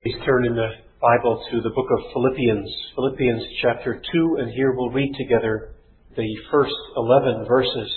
Please turn in the Bible to the book of Philippians, Philippians chapter 2, and here we'll read together the first 11 verses.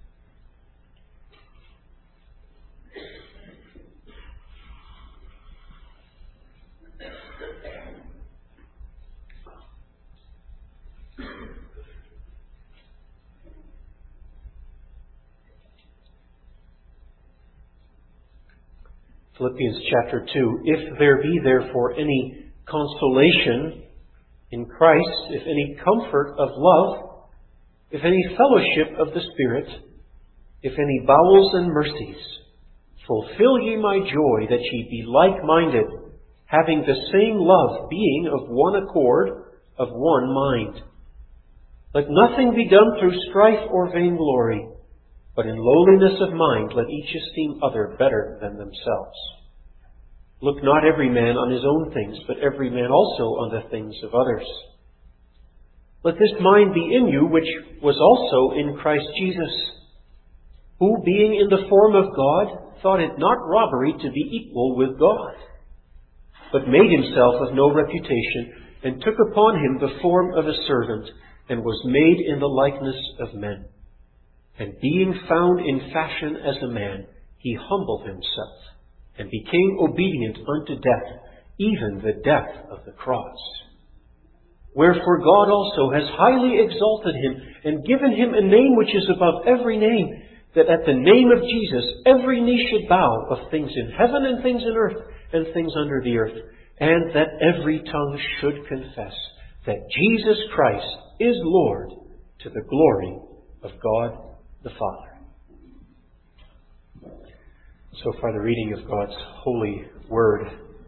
Philippians chapter 2. If there be therefore any consolation in Christ, if any comfort of love, if any fellowship of the Spirit, if any bowels and mercies, fulfill ye my joy, that ye be like-minded, having the same love, being of one accord, of one mind. Let nothing be done through strife or vainglory, but in lowliness of mind let each esteem other better than themselves. Look not every man on his own things, but every man also on the things of others. Let this mind be in you, which was also in Christ Jesus, who, being in the form of God, thought it not robbery to be equal with God, but made himself of no reputation, and took upon him the form of a servant, and was made in the likeness of men. And being found in fashion as a man, he humbled himself, and became obedient unto death, even the death of the cross. Wherefore God also has highly exalted him, and given him a name which is above every name, that at the name of Jesus every knee should bow, of things in heaven and things in earth and things under the earth, and that every tongue should confess that Jesus Christ is Lord, to the glory of God the Father. So far, the reading of God's holy word.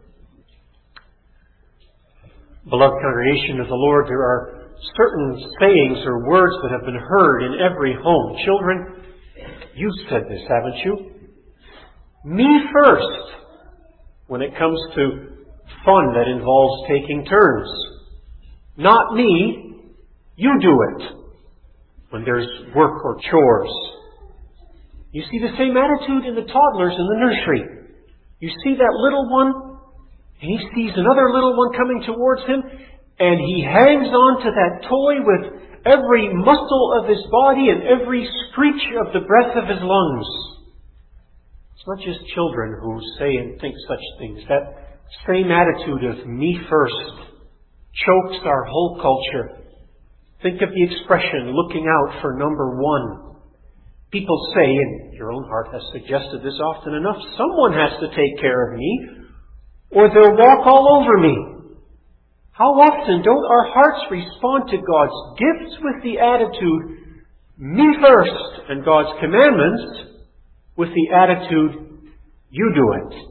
Beloved congregation of the Lord, there are certain sayings or words that have been heard in every home. Children, you've said this, haven't you? Me first, when it comes to fun that involves taking turns. Not me, you do it. When there's work or chores. You see the same attitude in the toddlers in the nursery. You see that little one, and he sees another little one coming towards him, and he hangs on to that toy with every muscle of his body and every screech of the breath of his lungs. It's not just children who say and think such things. That same attitude of me first chokes our whole culture. Think of the expression, looking out for number one. People say, and your own heart has suggested this often enough, someone has to take care of me, or they'll walk all over me. How often don't our hearts respond to God's gifts with the attitude, me first, and God's commandments with the attitude, you do it.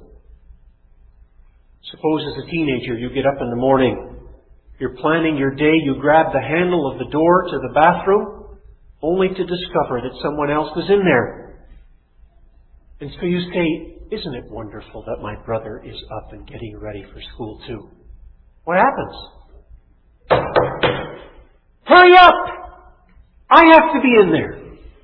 Suppose as a teenager you get up in the morning, you're planning your day, you grab the handle of the door to the bathroom, only to discover that someone else is in there. And so you say, isn't it wonderful that my brother is up and getting ready for school too? What happens? Hurry up! I have to be in there.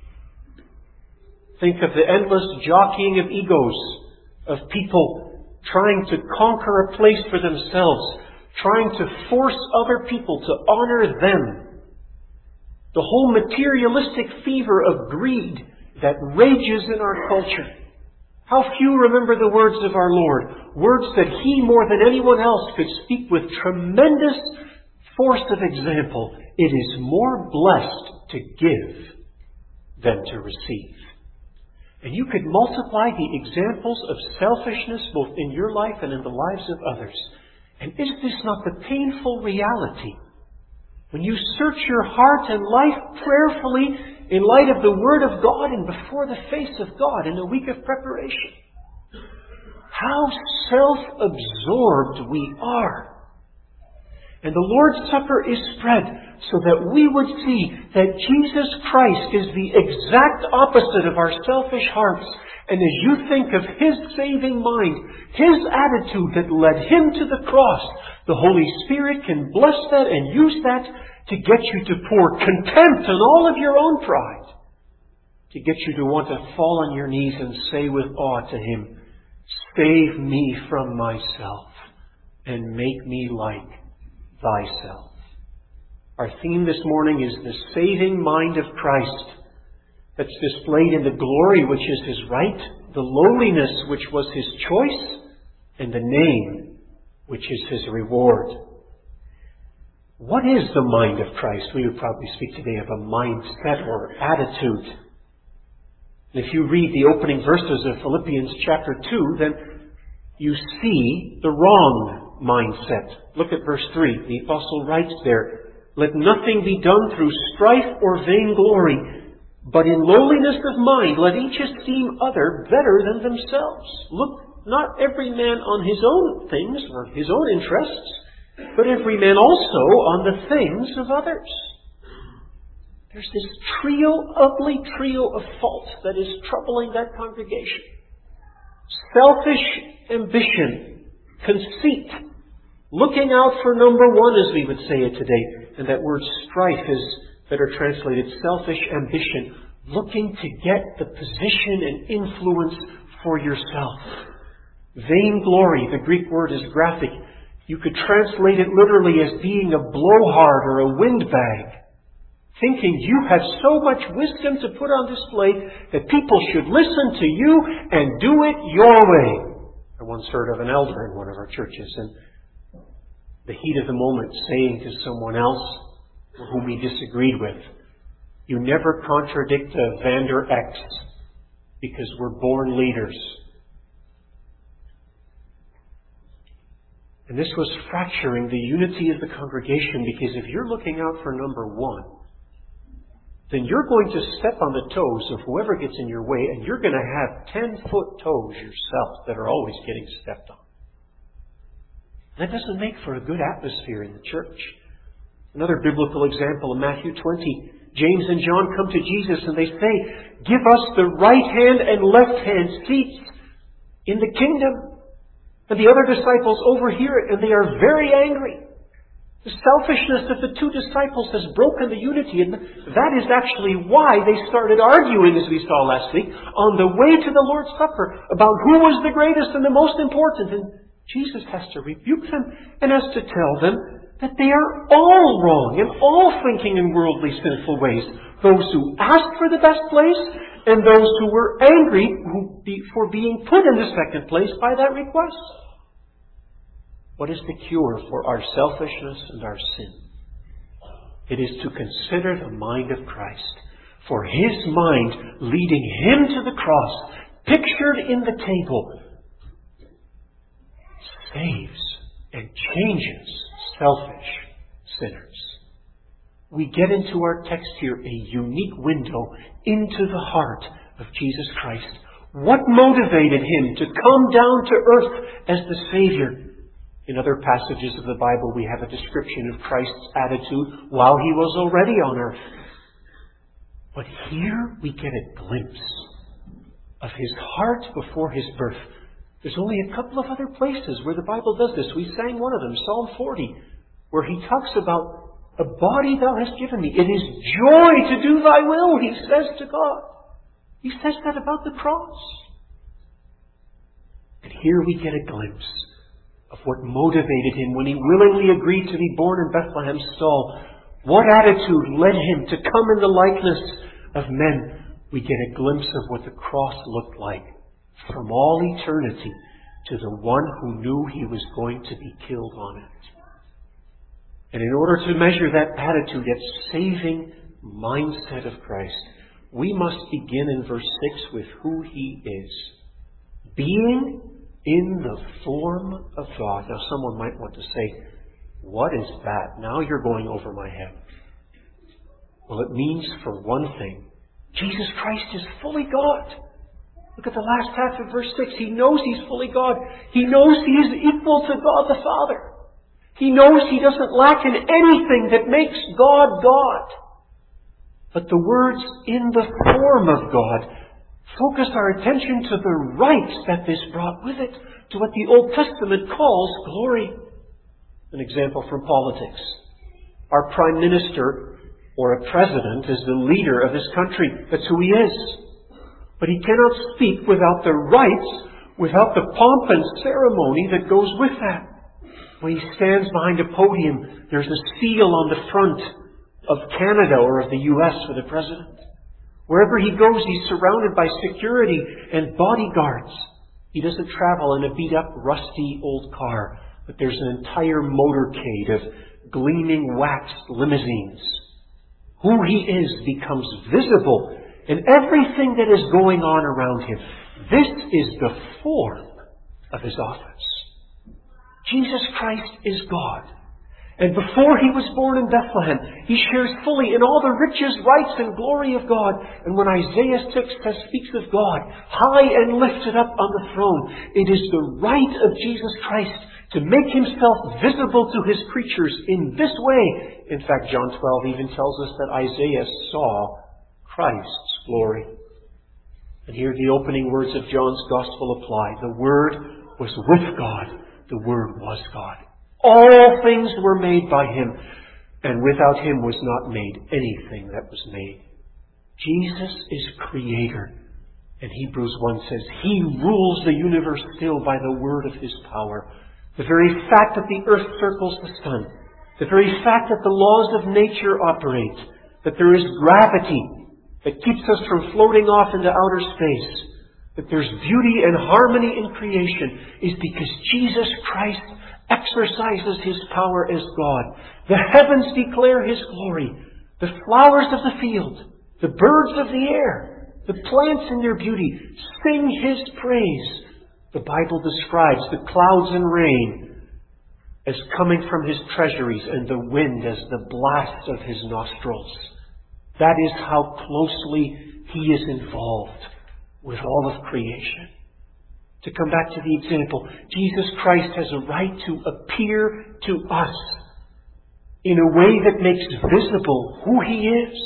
Think of the endless jockeying of egos, of people trying to conquer a place for themselves, trying to force other people to honor them. The whole materialistic fever of greed that rages in our culture. How few remember the words of our Lord, words that He more than anyone else could speak with tremendous force of example. It is more blessed to give than to receive. And you could multiply the examples of selfishness both in your life and in the lives of others. And is this not the painful reality? When you search your heart and life prayerfully in light of the Word of God and before the face of God in a week of preparation. How self-absorbed we are. And the Lord's Supper is spread so that we would see that Jesus Christ is the exact opposite of our selfish hearts. And as you think of His saving mind, His attitude that led Him to the cross, the Holy Spirit can bless that and use that to get you to pour contempt on all of your own pride. To get you to want to fall on your knees and say with awe to Him, save me from myself. and make me like thyself. Our theme this morning is the saving mind of Christ that's displayed in the glory which is His right, the lowliness which was His choice, and the name which is His reward. What is the mind of Christ? We would probably speak today of a mindset or attitude. And if you read the opening verses of Philippians chapter 2, then you see the wrong mindset. Look at verse 3. The apostle writes there, "Let nothing be done through strife or vainglory, but in lowliness of mind let each esteem other better than themselves. Look not every man on his own things or his own interests, but every man also on the things of others." There's this ugly trio of faults that is troubling that congregation. Selfish ambition, conceit, looking out for number one, as we would say it today. And that word strife is better translated selfish ambition, looking to get the position and influence for yourself. Vainglory, the Greek word is graphic. You could translate it literally as being a blowhard or a windbag. Thinking you have so much wisdom to put on display that people should listen to you and do it your way. I once heard of an elder in one of our churches, and the heat of the moment saying to someone else whom he disagreed with, "You never contradict a Vander X because we're born leaders." And this was fracturing the unity of the congregation, because if you're looking out for number one, then you're going to step on the toes of whoever gets in your way, and you're going to have 10-foot toes yourself that are always getting stepped on. That doesn't make for a good atmosphere in the church. Another biblical example in Matthew 20. James and John come to Jesus and they say, "Give us the right hand and left hand seats in the kingdom." And the other disciples overhear it and they are very angry. The selfishness of the two disciples has broken the unity, and that is actually why they started arguing, as we saw last week, on the way to the Lord's Supper about who was the greatest and the most important. And Jesus has to rebuke them and has to tell them that they are all wrong and all thinking in worldly, sinful ways. Those who asked for the best place and those who were angry for being put in the second place by that request. What is the cure for our selfishness and our sin? It is to consider the mind of Christ. For His mind leading Him to the cross, pictured in the table, saves and changes selfish sinners. We get into our text here a unique window into the heart of Jesus Christ. What motivated Him to come down to earth as the Savior? In other passages of the Bible, we have a description of Christ's attitude while He was already on earth. But here we get a glimpse of His heart before His birth. There's only a couple of other places where the Bible does this. We sang one of them, Psalm 40, where He talks about a body Thou hast given me. It is joy to do Thy will, He says to God. He says that about the cross. And here we get a glimpse of what motivated Him when He willingly agreed to be born in Bethlehem's stall. What attitude led Him to come in the likeness of men? We get a glimpse of what the cross looked like from all eternity to the one who knew He was going to be killed on it. And in order to measure that attitude, that saving mindset of Christ, we must begin in verse 6 with who He is. Being in the form of God. Now someone might want to say, what is that? Now you're going over my head. Well, it means, for one thing, Jesus Christ is fully God. Look at the last half of verse 6. He knows He's fully God. He knows He is equal to God the Father. He knows He doesn't lack in anything that makes God God. But the words, in the form of God, focus our attention to the rights that this brought with it, to what the Old Testament calls glory. An example from politics. Our Prime Minister or a President is the leader of this country. That's who he is. But he cannot speak without the rights, without the pomp and ceremony that goes with that. When he stands behind a podium, there's a seal on the front of Canada or of the U.S. for the president. Wherever he goes, he's surrounded by security and bodyguards. He doesn't travel in a beat-up, rusty old car, but there's an entire motorcade of gleaming waxed limousines. Who he is becomes visible in everything that is going on around him. This is the form of his office. Jesus Christ is God. And before he was born in Bethlehem, he shares fully in all the riches, rights, and glory of God. And when Isaiah 6 speaks of God, high and lifted up on the throne, it is the right of Jesus Christ to make himself visible to his creatures in this way. In fact, John 12 even tells us that Isaiah saw Christ's glory. And here the opening words of John's Gospel apply. The Word was with God. The Word was God. All things were made by him, and without him was not made anything that was made. Jesus is Creator. And Hebrews 1 says, He rules the universe still by the word of His power. The very fact that the earth circles the sun, the very fact that the laws of nature operate, that there is gravity that keeps us from floating off into outer space, that there's beauty and harmony in creation, is because Jesus Christ exercises His power as God. The heavens declare His glory. The flowers of the field, the birds of the air, the plants in their beauty sing His praise. The Bible describes the clouds and rain as coming from His treasuries and the wind as the blast of His nostrils. That is how closely He is involved with all of creation. To come back to the example, Jesus Christ has a right to appear to us in a way that makes visible who He is.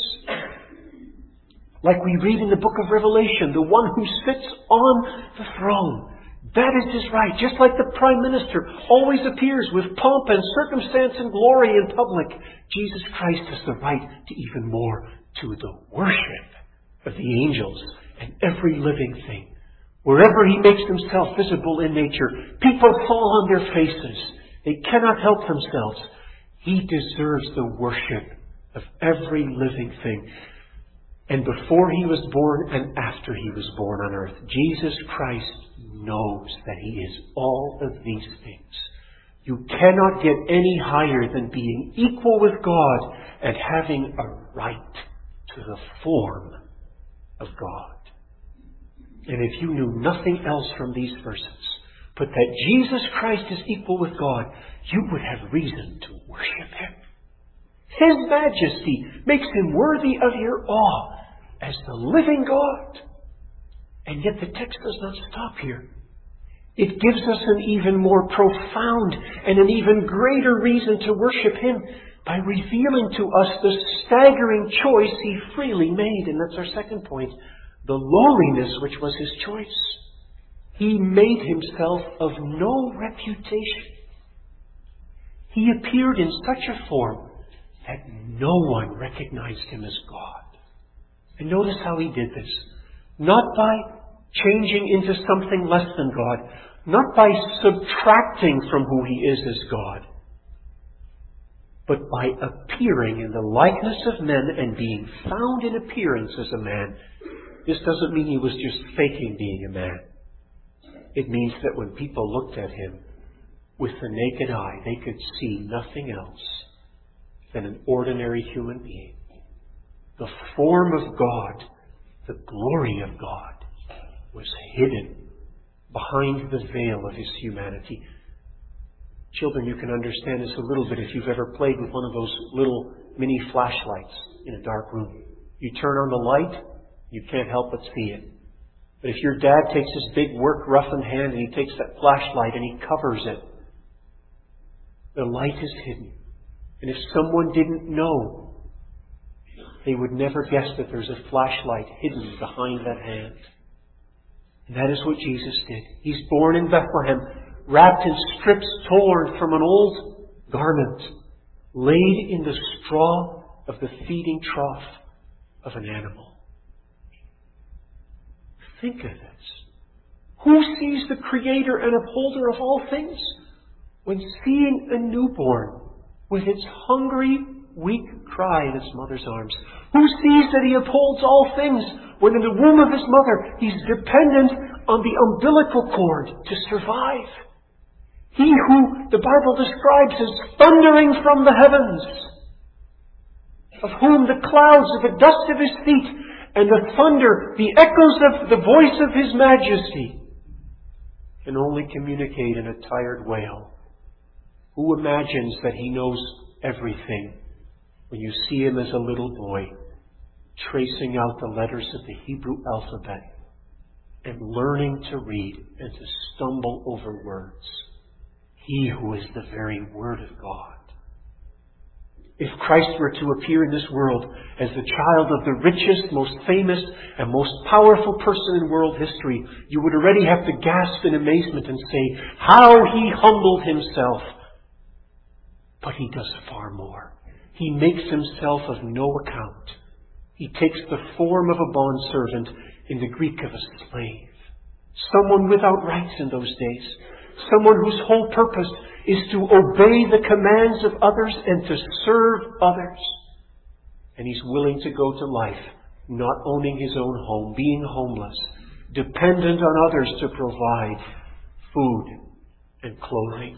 Like we read in the book of Revelation, the one who sits on the throne. That is His right. Just like the Prime Minister always appears with pomp and circumstance and glory in public, Jesus Christ has the right to even more, to the worship of the angels and every living thing. Wherever He makes Himself visible in nature, people fall on their faces. They cannot help themselves. He deserves the worship of every living thing. And before He was born and after He was born on earth, Jesus Christ knows that He is all of these things. You cannot get any higher than being equal with God and having a right to the form of God. And if you knew nothing else from these verses, but that Jesus Christ is equal with God, you would have reason to worship Him. His majesty makes Him worthy of your awe as the living God. And yet the text does not stop here. It gives us an even more profound and an even greater reason to worship Him by revealing to us the staggering choice He freely made. And that's our second point. The lowliness which was His choice. He made Himself of no reputation. He appeared in such a form that no one recognized Him as God. And notice how He did this. Not by changing into something less than God. Not by subtracting from who He is as God. But by appearing in the likeness of men and being found in appearance as a man. This doesn't mean He was just faking being a man. It means that when people looked at Him with the naked eye, they could see nothing else than an ordinary human being. The form of God, the glory of God, was hidden behind the veil of His humanity. Children, you can understand this a little bit if you've ever played with one of those little mini flashlights in a dark room. You turn on the light, you can't help but see it. But if your dad takes his big work roughened hand and he takes that flashlight and he covers it, the light is hidden. And if someone didn't know, they would never guess that there's a flashlight hidden behind that hand. And that is what Jesus did. He's born in Bethlehem, wrapped in strips torn from an old garment, laid in the straw of the feeding trough of an animal. Think of this. Who sees the Creator and upholder of all things? when seeing a newborn with its hungry, weak cry in its mother's arms, who sees that He upholds all things when in the womb of His mother He's dependent on the umbilical cord to survive. He who the Bible describes as thundering from the heavens, of whom the clouds are the dust of His feet, and the thunder, the echoes of the voice of His majesty, can only communicate in a tired wail. Who imagines that He knows everything when you see Him as a little boy, tracing out the letters of the Hebrew alphabet and learning to read and to stumble over words? He who is the very Word of God. If Christ were to appear in this world as the child of the richest, most famous, and most powerful person in world history, you would already have to gasp in amazement and say, how He humbled Himself. But He does far more. He makes Himself of no account. He takes the form of a bondservant, in the Greek of a slave. Someone without rights in those days. Someone whose whole purpose is to obey the commands of others and to serve others. And He's willing to go to life, not owning His own home, being homeless, dependent on others to provide food and clothing.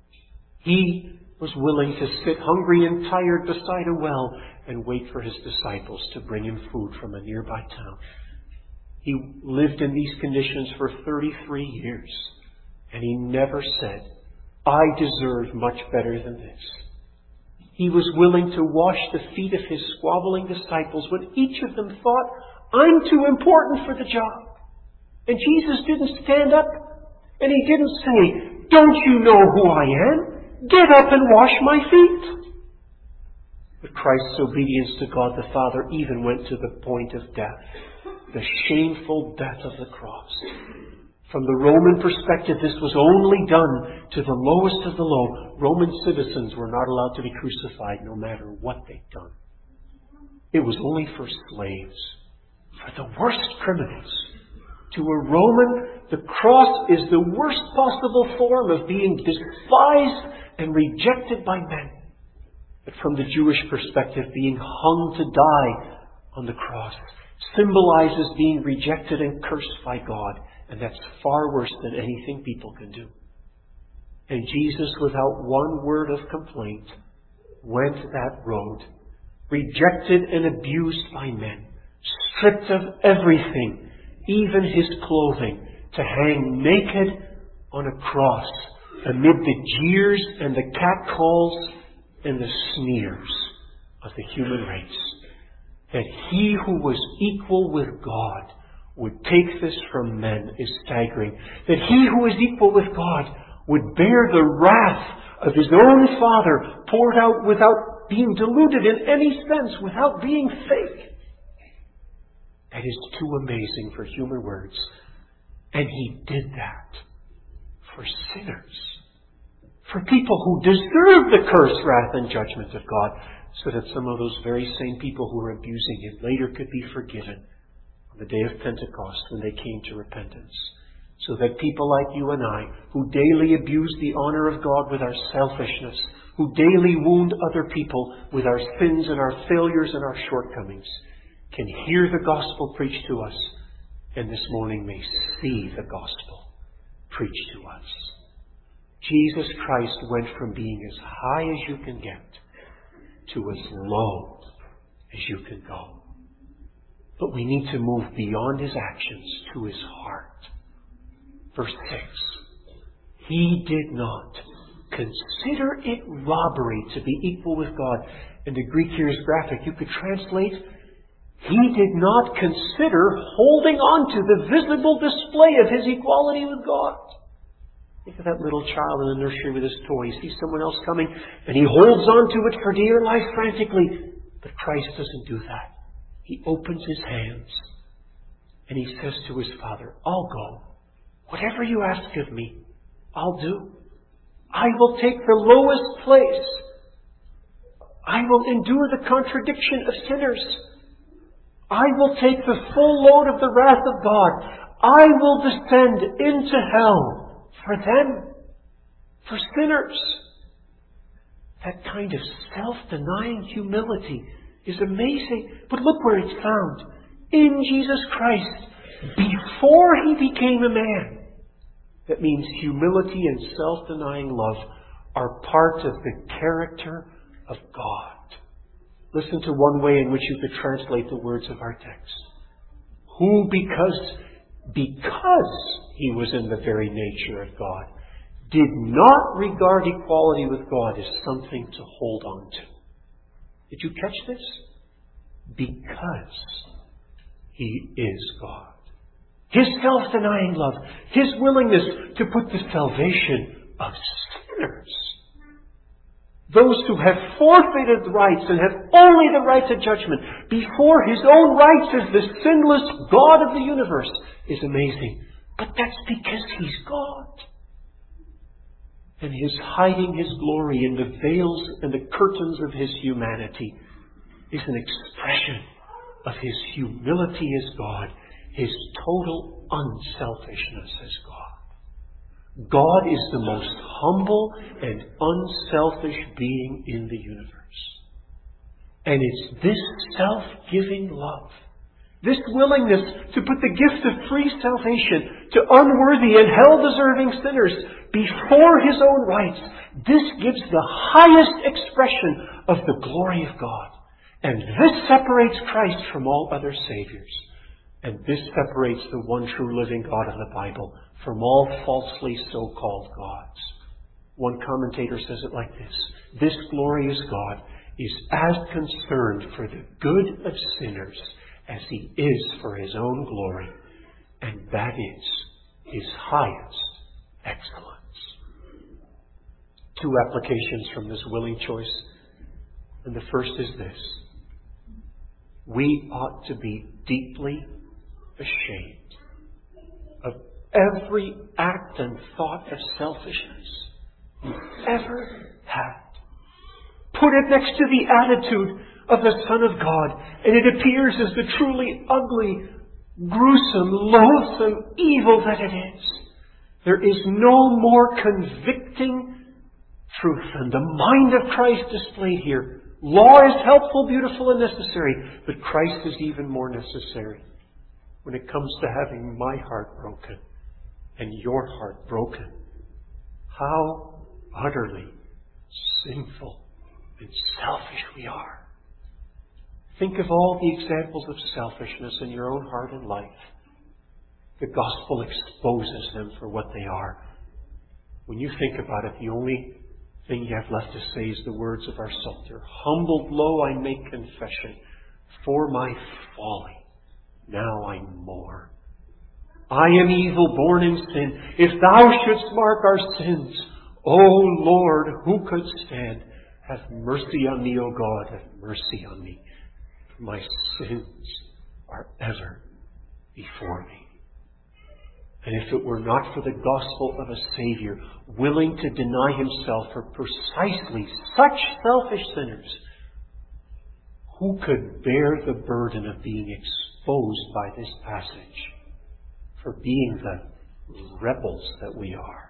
He was willing to sit hungry and tired beside a well and wait for His disciples to bring Him food from a nearby town. He lived in these conditions for 33 years, and He never said, I deserve much better than this. He was willing to wash the feet of His squabbling disciples when each of them thought, I'm too important for the job. And Jesus didn't stand up, and He didn't say, don't you know who I am? Get up and wash my feet. But Christ's obedience to God the Father even went to the point of death, the shameful death of the cross. From the Roman perspective, this was only done to the lowest of the low. Roman citizens were not allowed to be crucified no matter what they'd done. It was only for slaves, for the worst criminals. To a Roman, the cross is the worst possible form of being despised and rejected by men. But from the Jewish perspective, being hung to die on the cross symbolizes being rejected and cursed by God. And that's far worse than anything people can do. And Jesus, without one word of complaint, went that road, rejected and abused by men, stripped of everything, even His clothing, to hang naked on a cross amid the jeers and the catcalls and the sneers of the human race. That He who was equal with God would take this from men is staggering. That He who is equal with God would bear the wrath of His own Father poured out without being diluted in any sense, without being fake. That is too amazing for human words. And He did that for sinners. For people who deserve the curse, wrath, and judgment of God, so that some of those very same people who were abusing Him later could be forgiven on the day of Pentecost when they came to repentance. So that people like you and I, who daily abuse the honor of God with our selfishness, who daily wound other people with our sins and our failures and our shortcomings, can hear the gospel preached to us, and this morning may see the gospel preached to us. Jesus Christ went from being as high as you can get to as low as you can go. But we need to move beyond His actions to His heart. Verse 6. He did not consider it robbery to be equal with God. And the Greek here is graphic. You could translate, He did not consider holding on to the visible display of His equality with God. Think of that little child in the nursery with his toy. He sees someone else coming and he holds on to it for dear life frantically. But Christ doesn't do that. He opens His hands and He says to His Father, I'll go. Whatever you ask of me, I'll do. I will take the lowest place. I will endure the contradiction of sinners. I will take the full load of the wrath of God. I will descend into hell for them, for sinners. That kind of self-denying humility is amazing. But look where it's found. In Jesus Christ, before He became a man. That means humility and self-denying love are part of the character of God. Listen to one way in which you could translate the words of our text. Who, because He was in the very nature of God, did not regard equality with God as something to hold on to. Did you catch this? Because He is God. His self-denying love, His willingness to put the salvation of sinners, those who have forfeited the rights and have only the right to judgment, before His own rights as the sinless God of the universe, is amazing. But that's because He's God. And His hiding His glory in the veils and the curtains of His humanity is an expression of His humility as God, His total unselfishness as God. God is the most humble and unselfish being in the universe. And it's this self-giving love, this willingness to put the gift of free salvation to unworthy and hell-deserving sinners before His own rights, this gives the highest expression of the glory of God. And this separates Christ from all other saviors. And this separates the one true living God of the Bible from all falsely so-called gods. One commentator says it like this: this glorious God is as concerned for the good of sinners as He is for His own glory, and that is His highest excellence. Two applications from this willing choice. And the first is this: we ought to be deeply ashamed of every act and thought of selfishness you ever had. Put it next to the attitude of the Son of God, and it appears as the truly ugly, gruesome, loathsome evil that it is. There is no more convicting truth than the mind of Christ displayed here. Law is helpful, beautiful, and necessary, but Christ is even more necessary when it comes to having my heart broken and your heart broken. How utterly sinful and selfish we are. Think of all the examples of selfishness in your own heart and life. The gospel exposes them for what they are. When you think about it, the only thing you have left to say is the words of our Psalter. Humbled low I make confession, for my folly now I'm more. I am evil, born in sin. If Thou shouldst mark our sins, O Lord, who could stand? Have mercy on me, O God, have mercy on me. My sins are ever before me. And if it were not for the gospel of a Savior willing to deny Himself for precisely such selfish sinners, who could bear the burden of being exposed by this passage for being the rebels that we are?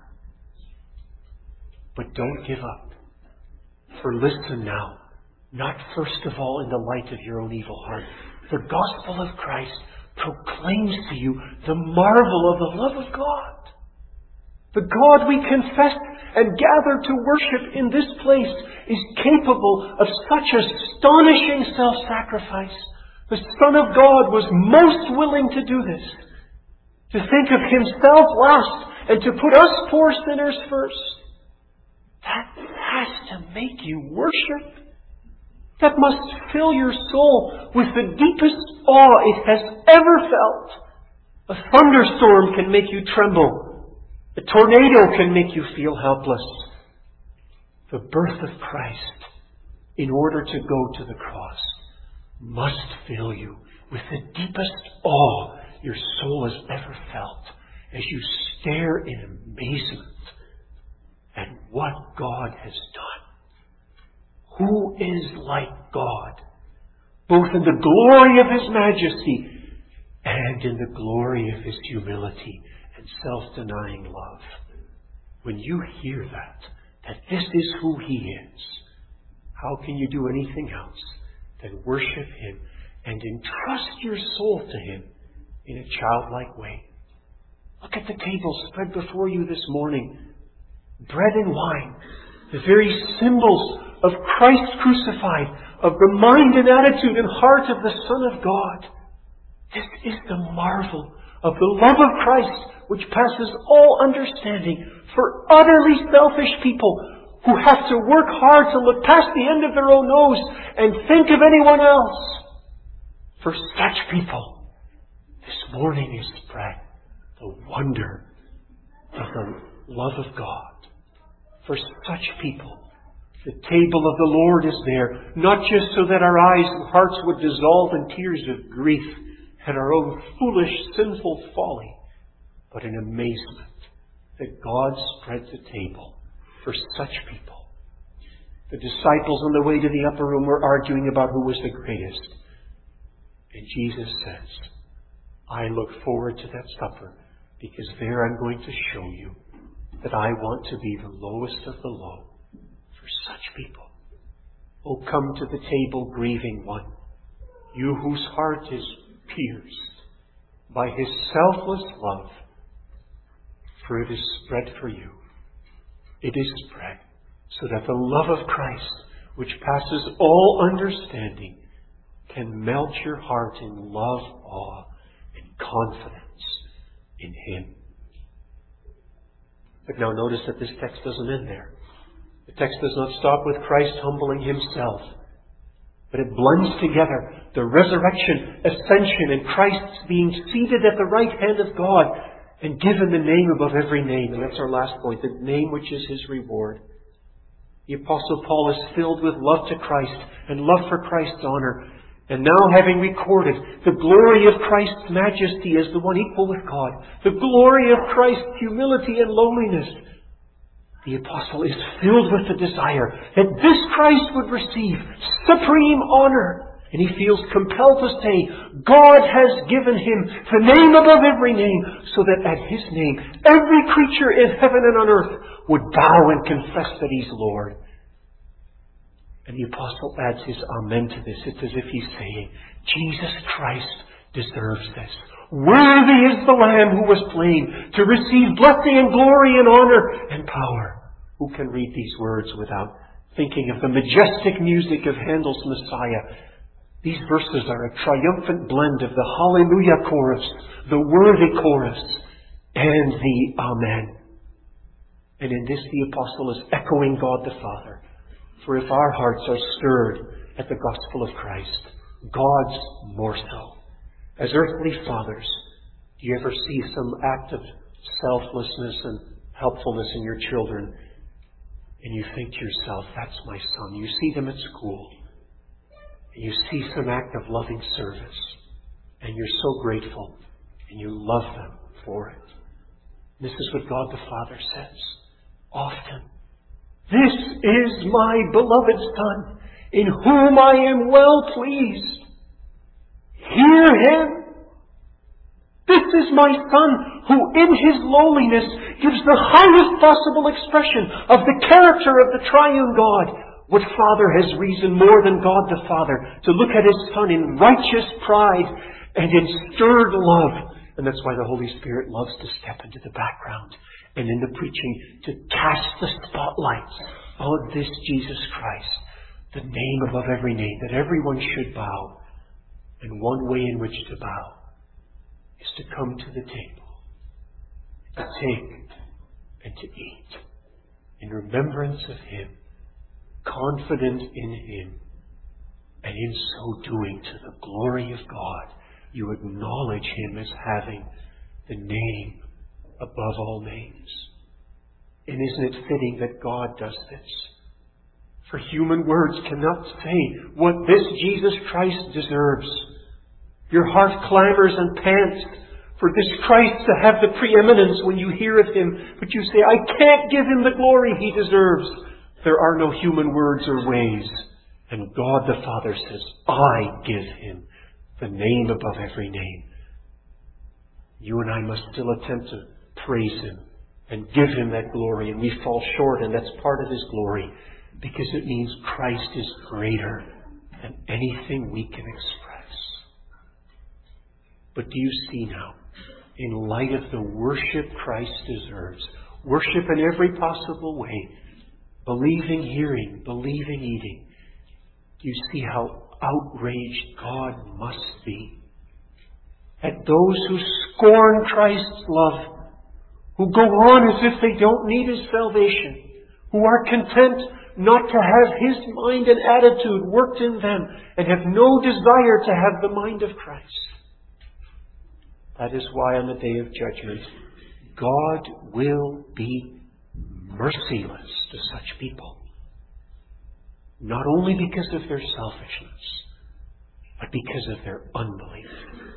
But don't give up. For listen now, not first of all in the light of your own evil heart. The gospel of Christ proclaims to you the marvel of the love of God. The God we confess and gather to worship in this place is capable of such astonishing self-sacrifice. The Son of God was most willing to do this, to think of Himself last and to put us poor sinners first. That has to make you worship. That must fill your soul with the deepest awe it has ever felt. A thunderstorm can make you tremble. A tornado can make you feel helpless. The birth of Christ, in order to go to the cross, must fill you with the deepest awe your soul has ever felt as you stare in amazement at what God has done. Who is like God, both in the glory of His majesty and in the glory of His humility and self-denying love? when you hear that this is who He is, how can you do anything else than worship Him and entrust your soul to Him in a childlike way? Look at the table spread before you this morning. Bread and wine, the very symbols of Christ crucified, of the mind and attitude and heart of the Son of God. This is the marvel of the love of Christ, which passes all understanding for utterly selfish people who have to work hard to look past the end of their own nose and think of anyone else. For such people, this morning is spread the wonder of the love of God. For such people, the table of the Lord is there, not just so that our eyes and hearts would dissolve in tears of grief at our own foolish, sinful folly, but in amazement that God spreads a table for such people. The disciples on the way to the upper room were arguing about who was the greatest. And Jesus says, I look forward to that supper because there I'm going to show you that I want to be the lowest of the low for such people. Oh, come to the table, grieving one, you whose heart is pierced by His selfless love, for it is spread for you. It is spread so that the love of Christ, which passes all understanding, can melt your heart in love, awe, and confidence in Him. But now notice that this text doesn't end there. The text does not stop with Christ humbling Himself, but it blends together the resurrection, ascension, and Christ's being seated at the right hand of God and given the name above every name. And that's our last point, the name which is His reward. The Apostle Paul is filled with love to Christ and love for Christ's honor. And now, having recorded the glory of Christ's majesty as the one equal with God, the glory of Christ's humility and lowliness, the Apostle is filled with the desire that this Christ would receive supreme honor. And he feels compelled to say, God has given Him the name above every name, so that at His name every creature in heaven and on earth would bow and confess that He's Lord. And the Apostle adds his amen to this. It's as if he's saying, Jesus Christ deserves this. Worthy is the Lamb who was slain to receive blessing and glory and honor and power. Who can read these words without thinking of the majestic music of Handel's Messiah? These verses are a triumphant blend of the Hallelujah chorus, the Worthy chorus, and the Amen. And in this the Apostle is echoing God the Father. For if our hearts are stirred at the gospel of Christ, God's more so. As earthly fathers, do you ever see some act of selflessness and helpfulness in your children, and you think to yourself, that's my son. You see them at school, and you see some act of loving service, and you're so grateful, and you love them for it. This is what God the Father says often. This is my beloved Son, in whom I am well pleased. Hear Him. This is my Son, who in His lowliness gives the highest possible expression of the character of the triune God. What father has reason more than God the Father to look at His Son in righteous pride and in stirred love? And that's why the Holy Spirit loves to step into the background and in the preaching to cast the spotlight on this Jesus Christ, the name above every name, that everyone should bow. And one way in which to bow is to come to the table, to take and to eat in remembrance of Him, confident in Him, and in so doing, to the glory of God, you acknowledge Him as having the name above all names. And isn't it fitting that God does this? For human words cannot say what this Jesus Christ deserves. Your heart clamors and pants for this Christ to have the preeminence when you hear of Him, but you say, I can't give Him the glory He deserves. There are no human words or ways. And God the Father says, I give Him the name above every name. You and I must still attempt to praise Him and give Him that glory. And we fall short, and that's part of His glory, because it means Christ is greater than anything we can express. But do you see now, in light of the worship Christ deserves, worship in every possible way, believing hearing, believing eating, do you see how outraged God must be at those who scorn Christ's love, who go on as if they don't need His salvation, who are content not to have His mind and attitude worked in them, and have no desire to have the mind of Christ? That is why on the day of judgment, God will be merciless to such people. Not only because of their selfishness, but because of their unbelief.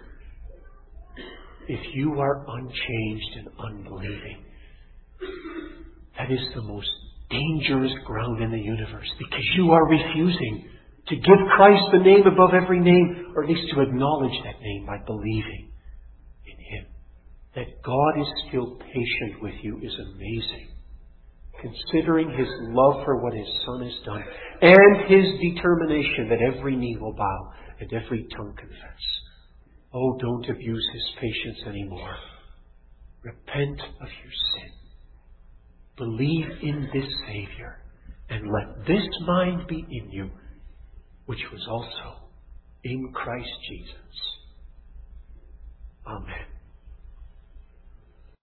If you are unchanged and unbelieving, that is the most dangerous ground in the universe, because you are refusing to give Christ the name above every name, or at least to acknowledge that name by believing in Him. That God is still patient with you is amazing, considering His love for what His Son has done, and His determination that every knee will bow and every tongue confess. Oh, don't abuse His patience anymore. Repent of your sin. Believe in this Savior, and let this mind be in you, which was also in Christ Jesus. Amen.